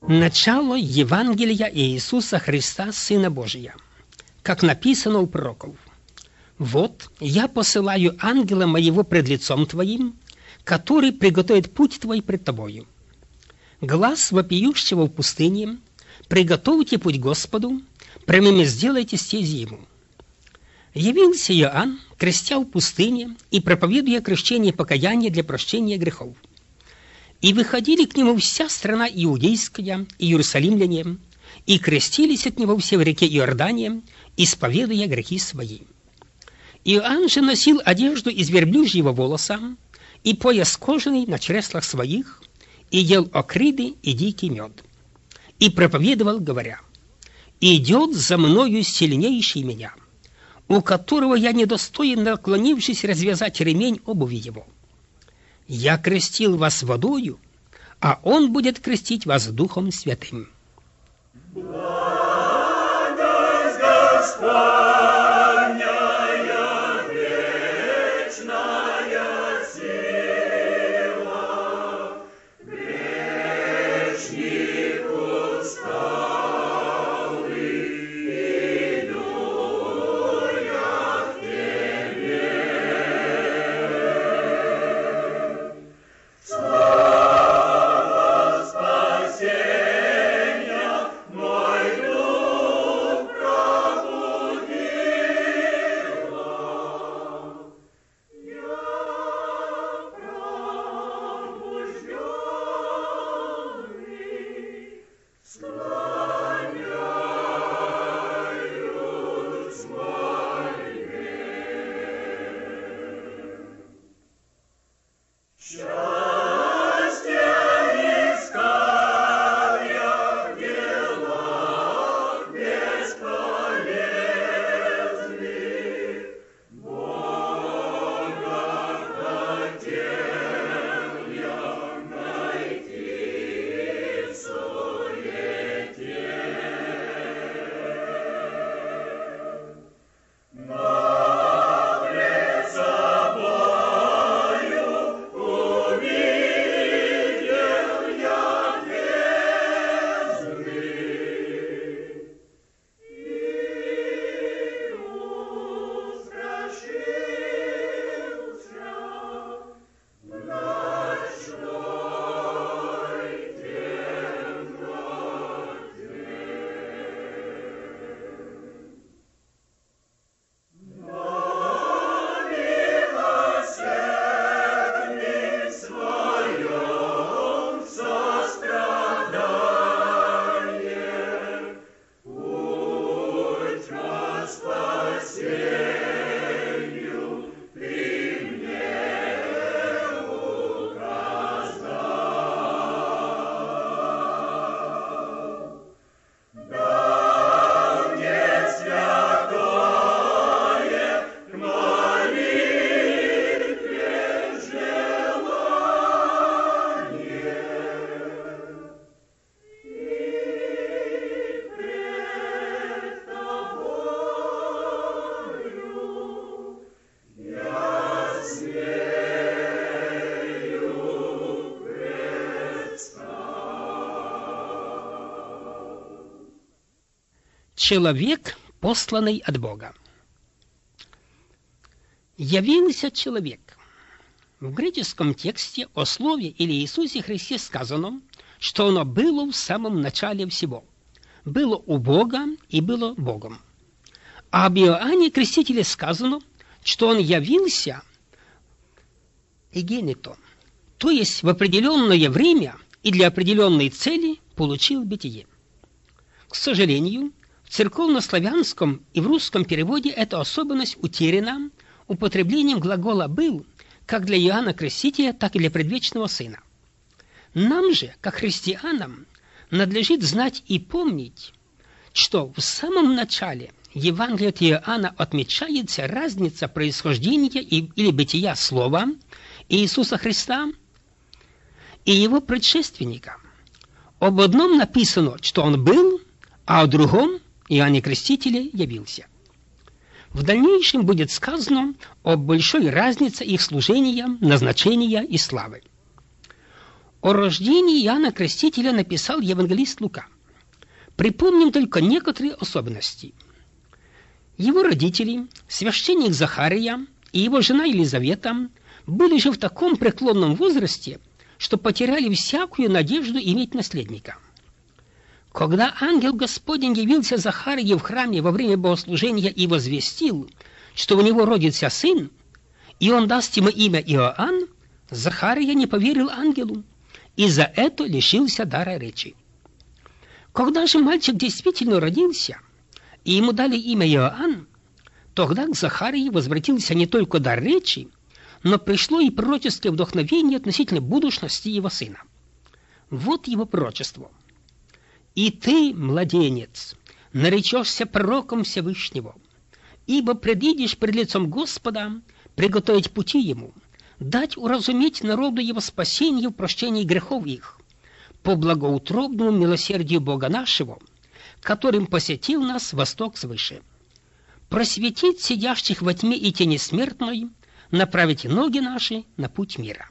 Начало Евангелия Иисуса Христа, Сына Божия, как написано у пророков. «Вот я посылаю ангела моего пред лицом твоим, который приготовит путь твой пред тобою. Глас вопиющего в пустыне: приготовьте путь Господу, прямыми сделайте стези ему». Явился Иоанн, крестя в пустыне и проповедуя крещение покаяния для прощения грехов. И выходили к нему вся страна иудейская и иерусалимляне, и крестились от него все в реке Иордане, исповедуя грехи свои. Иоанн же носил одежду из верблюжьего волоса и пояс кожаный на чреслах своих, и ел окриды и дикий мед. И проповедовал, говоря: «Идет за мною сильнейший меня, у которого я недостоин, наклонившись, развязать ремень обуви его. Я крестил вас водою, а он будет крестить вас Духом Святым». Благость Господня вечная сила, грешнику стал, иду я к тебе. Слава спасения, мой дух пробудила. Я пробужденный, склоняюсь мольбе. Счастье искал я в делах бесполезных, Бога хотел я найти в суете. Но пред собою увидел я бездны и устрашился в ночной темноте. Но милосердный в своем сострадании путь ко спасению ты мне указал. Дал мне святое к молитве желание, и пред тобою я смею предстать. Человек, посланный от Бога. Явился человек. В греческом тексте о Слове или Иисусе Христе сказано, что оно было в самом начале всего. Было у Бога и было Богом. А об Иоанне Крестителе сказано, что он явился эгенито, то есть в определенное время и для определенной цели получил бытие. К сожалению, в церковнославянском и в русском переводе эта особенность утеряна употреблением глагола «был» как для Иоанна Крестителя, так и для предвечного Сына. Нам же, как христианам, надлежит знать и помнить, что в самом начале Евангелия от Иоанна отмечается разница происхождения или бытия Слова Иисуса Христа и его предшественника. Об одном написано, что он был, а о другом Иоанне Крестителе явился. В дальнейшем будет сказано о большой разнице их служения, назначения и славы. О рождении Иоанна Крестителя написал евангелист Лука. Припомним только некоторые особенности. Его родители, священник Захария и его жена Елизавета, были же в таком преклонном возрасте, что потеряли всякую надежду иметь наследника. Когда ангел Господень явился Захарии в храме во время богослужения и возвестил, что у него родится сын, и он даст ему имя Иоанн, Захария не поверил ангелу и за это лишился дара речи. Когда же мальчик действительно родился, и ему дали имя Иоанн, тогда к Захарии возвратился не только дар речи, но пришло и пророческое вдохновение относительно будущности его сына. Вот его пророчество. «И ты, младенец, наречешься пророком Всевышнего, ибо предидешь пред лицом Господа приготовить пути ему, дать уразуметь народу его спасение в прощении грехов их, по благоутробному милосердию Бога нашего, которым посетил нас восток свыше, просветить сидящих во тьме и тени смертной, направить ноги наши на путь мира».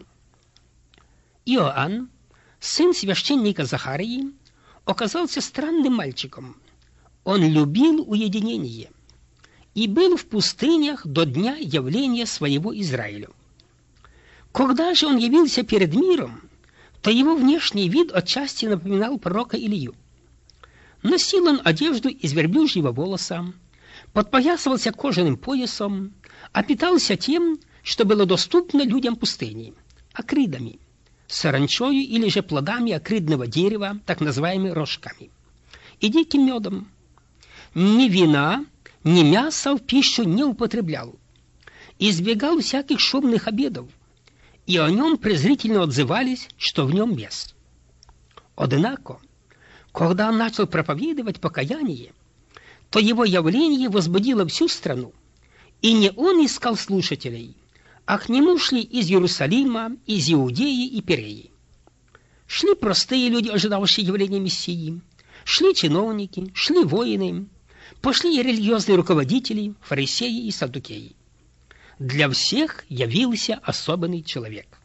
Иоанн, сын священника Захарии, оказался странным мальчиком. Он любил уединение и был в пустынях до дня явления своего Израилю. Когда же он явился перед миром, то его внешний вид отчасти напоминал пророка Илью. Носил он одежду из верблюжьего волоса, подпоясывался кожаным поясом, а питался тем, что было доступно людям пустыни – акридами, саранчою или же плодами акридного дерева, так называемыми рожками, и диким медом. Ни вина, ни мяса в пищу не употреблял, избегал всяких шумных обедов, и о нем презрительно отзывались, что в нем бес. Однако, когда он начал проповедовать покаяние, то его явление возбудило всю страну, и не он искал слушателей, а к нему шли из Иерусалима, из Иудеи и Переи. Шли простые люди, ожидавшие явления Мессии, шли чиновники, шли воины, пошли и религиозные руководители, фарисеи и саддукеи. Для всех явился особенный человек,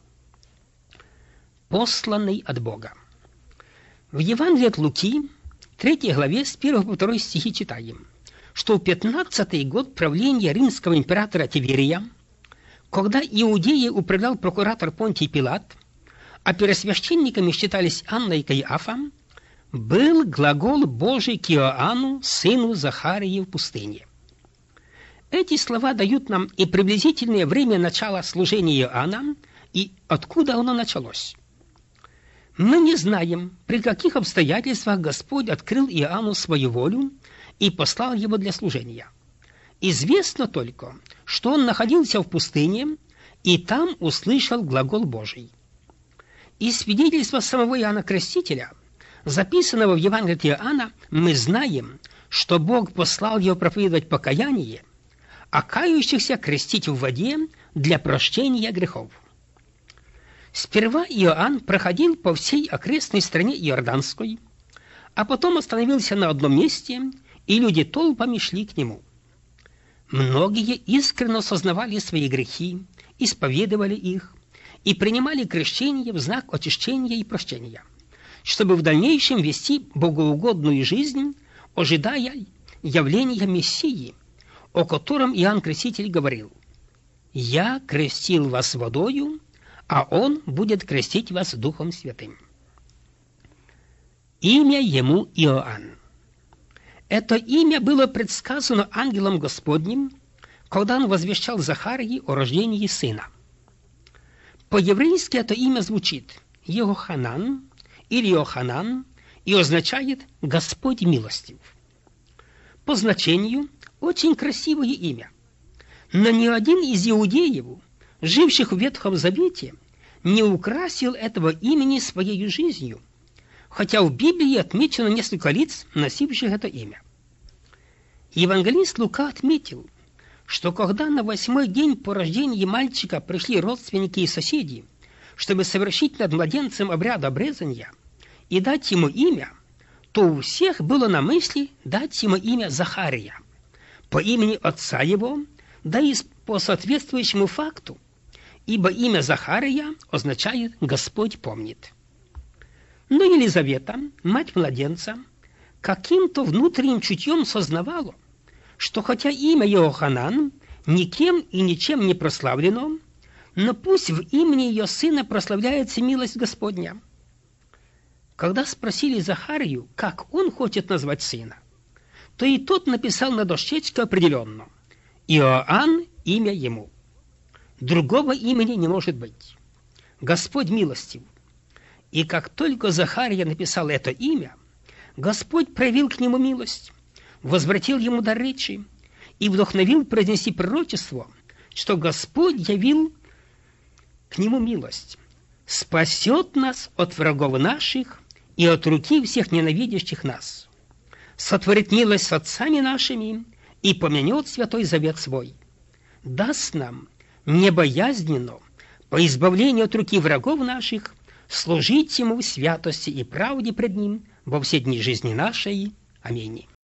посланный от Бога. В Евангелии от Луки, 3 главе, с 1 по 2 стихи читаем, что в 15-й год правления римского императора Тиверия, когда Иудеей управлял прокуратор Понтий Пилат, а первосвященниками считались Анна и Каиафа, был глагол Божий к Иоанну, сыну Захарии, в пустыне. Эти слова дают нам и приблизительное время начала служения Иоанна, и откуда оно началось. Мы не знаем, при каких обстоятельствах Господь открыл Иоанну свою волю и послал его для служения. Известно только, что он находился в пустыне и там услышал глагол Божий. Из свидетельства самого Иоанна Крестителя, записанного в Евангелии от Иоанна, мы знаем, что Бог послал его проповедовать покаяние, а кающихся крестить в воде для прощения грехов. Сперва Иоанн проходил по всей окрестной стране Иорданской, а потом остановился на одном месте, и люди толпами шли к нему. Многие искренне сознавали свои грехи, исповедовали их и принимали крещение в знак очищения и прощения, чтобы в дальнейшем вести богоугодную жизнь, ожидая явления Мессии, о котором Иоанн Креститель говорил: «Я крестил вас водою, а Он будет крестить вас Духом Святым». Имя ему Иоанн. Это имя было предсказано ангелом Господним, когда он возвещал Захарии о рождении сына. По-еврейски это имя звучит Йоханан или Йоханан и означает «Господь милостив». По значению очень красивое имя, но ни один из иудеев, живших в Ветхом Завете, не украсил этого имени своей жизнью, хотя в Библии отмечено несколько лиц, носивших это имя. Евангелист Лука отметил, что когда на 8-й день по рождении мальчика пришли родственники и соседи, чтобы совершить над младенцем обряд обрезания и дать ему имя, то у всех было на мысли дать ему имя Захария, по имени отца его, да и по соответствующему факту, ибо имя Захария означает «Господь помнит». Но Елизавета, мать младенца, каким-то внутренним чутьем сознавала, что хотя имя Иоханан никем и ничем не прославлено, но пусть в имени ее сына прославляется милость Господня. Когда спросили Захарию, как он хочет назвать сына, то и тот написал на дощечке определенно: Иоанн – имя ему. Другого имени не может быть. Господь милостив. И как только Захария написал это имя, Господь проявил к нему милость, возвратил ему дар речи и вдохновил произнести пророчество, что Господь явил к нему милость, спасет нас от врагов наших и от руки всех ненавидящих нас, сотворит милость с отцами нашими и помянет святой завет свой, даст нам небоязненно по избавлению от руки врагов наших служить ему в святости и правде пред ним во все дни жизни нашей. Аминь.